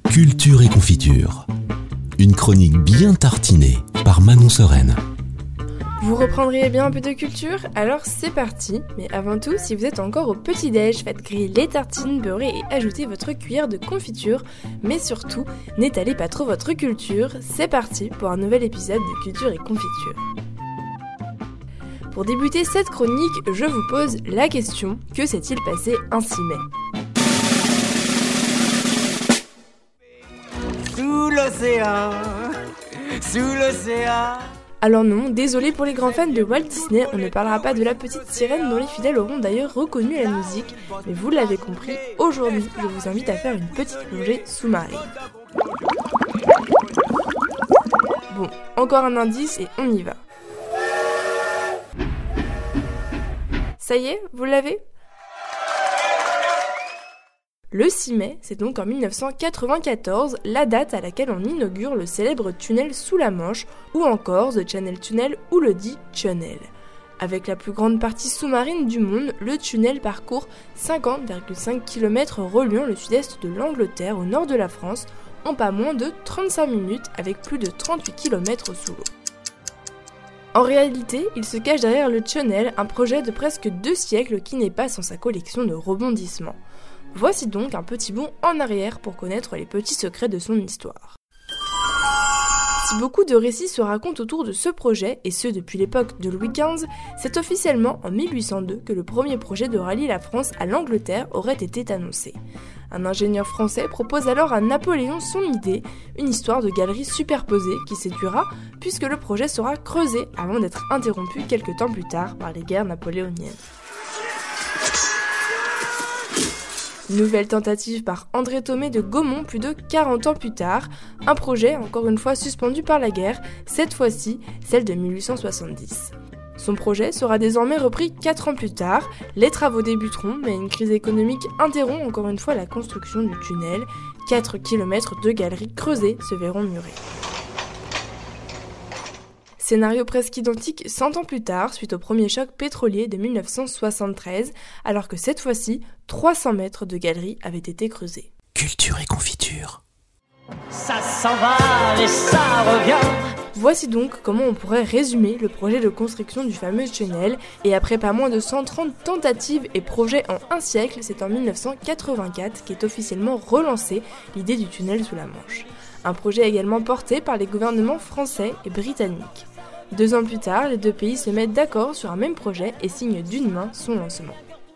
Culture et confiture. Une chronique bien tartinée par Manon Sereine. Vous reprendriez bien un peu de culture? Alors c'est parti. Mais avant tout, si vous êtes encore au petit-déj, faites griller les tartines, beurrez et ajoutez votre cuillère de confiture. Mais surtout, n'étalez pas trop votre culture. C'est parti pour un nouvel épisode de Culture et confiture. Pour débuter cette chronique, je vous pose la question: que s'est-il passé un 6 mai? Sous l'océan, sous l'océan. Alors non, désolé pour les grands fans de Walt Disney, on ne parlera pas de la petite sirène dont les fidèles auront d'ailleurs reconnu la musique, mais vous l'avez compris, aujourd'hui je vous invite à faire une petite plongée sous-marine. Bon, encore un indice et on y va. Ça y est, vous l'avez ? Le 6 mai, c'est donc en 1994, la date à laquelle on inaugure le célèbre tunnel sous la Manche, ou encore The Channel Tunnel ou le dit Channel. Avec la plus grande partie sous-marine du monde, le tunnel parcourt 50,5 km reliant le sud-est de l'Angleterre au nord de la France en pas moins de 35 minutes avec plus de 38 km sous l'eau. En réalité, il se cache derrière le Channel, un projet de presque 2 siècles qui n'est pas sans sa collection de rebondissements. Voici donc un petit bond en arrière pour connaître les petits secrets de son histoire. Si beaucoup de récits se racontent autour de ce projet, et ce depuis l'époque de Louis XV, c'est officiellement en 1802 que le premier projet de rallier la France à l'Angleterre aurait été annoncé. Un ingénieur français propose alors à Napoléon son idée, une histoire de galeries superposées qui séduira puisque le projet sera creusé avant d'être interrompu quelques temps plus tard par les guerres napoléoniennes. Nouvelle tentative par André Thomé de Gaumont plus de 40 ans plus tard, un projet encore une fois suspendu par la guerre, cette fois-ci celle de 1870. Son projet sera désormais repris 4 ans plus tard, les travaux débuteront mais une crise économique interrompt encore une fois la construction du tunnel, 4 km de galeries creusées se verront murées. Scénario presque identique 100 ans plus tard, suite au premier choc pétrolier de 1973, alors que cette fois-ci, 300 mètres de galeries avaient été creusés. Culture et confiture. Ça s'en va et ça revient. Voici donc comment on pourrait résumer le projet de construction du fameux tunnel, et après pas moins de 130 tentatives et projets en un siècle, c'est en 1984 qu'est officiellement relancée l'idée du tunnel sous la Manche. Un projet également porté par les gouvernements français et britanniques. 2 ans plus tard, les deux pays se mettent d'accord sur un même projet et signent d'une main son lancement.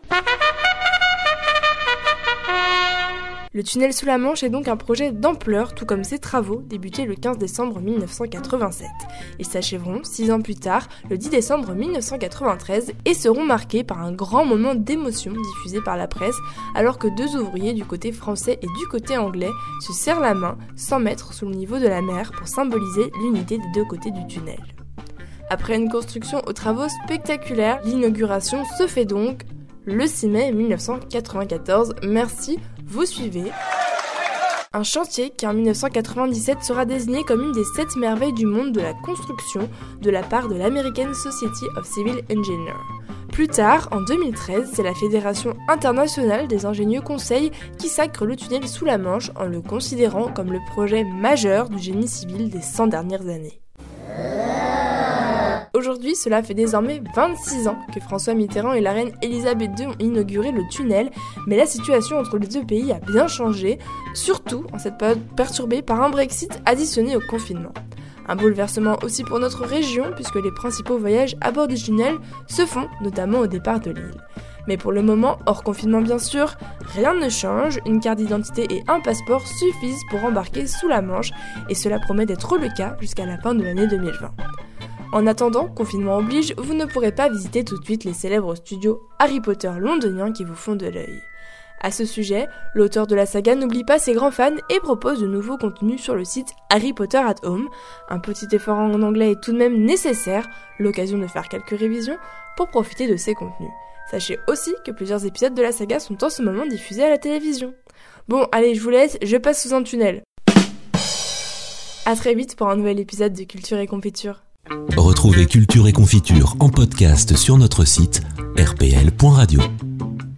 Le tunnel sous la Manche est donc un projet d'ampleur, tout comme ses travaux débutés le 15 décembre 1987. Ils s'achèveront 6 ans plus tard, le 10 décembre 1993, et seront marqués par un grand moment d'émotion diffusé par la presse, alors que 2 ouvriers du côté français et du côté anglais se serrent la main 100 mètres sous le niveau de la mer pour symboliser l'unité des deux côtés du tunnel. Après une construction aux travaux spectaculaires, l'inauguration se fait donc le 6 mai 1994. Merci, vous suivez. Un chantier qui en 1997 sera désigné comme une des 7 merveilles du monde de la construction de la part de l'American Society of Civil Engineers. Plus tard, en 2013, c'est la Fédération internationale des ingénieux conseils qui sacre le tunnel sous la Manche en le considérant comme le projet majeur du génie civil des 100 dernières années. Aujourd'hui, cela fait désormais 26 ans que François Mitterrand et la reine Elisabeth II ont inauguré le tunnel, mais la situation entre les deux pays a bien changé, surtout en cette période perturbée par un Brexit additionné au confinement. Un bouleversement aussi pour notre région, puisque les principaux voyages à bord du tunnel se font notamment au départ de l'île. Mais pour le moment, hors confinement bien sûr, rien ne change, une carte d'identité et un passeport suffisent pour embarquer sous la Manche, et cela promet d'être le cas jusqu'à la fin de l'année 2020. En attendant, confinement oblige, vous ne pourrez pas visiter tout de suite les célèbres studios Harry Potter londoniens qui vous font de l'œil. À ce sujet, l'auteur de la saga n'oublie pas ses grands fans et propose de nouveaux contenus sur le site Harry Potter at Home. Un petit effort en anglais est tout de même nécessaire, l'occasion de faire quelques révisions pour profiter de ces contenus. Sachez aussi que plusieurs épisodes de la saga sont en ce moment diffusés à la télévision. Bon, allez, je vous laisse, je passe sous un tunnel. À très vite pour un nouvel épisode de Culture et confiture. Retrouvez Culture et confiture en podcast sur notre site rpl.radio.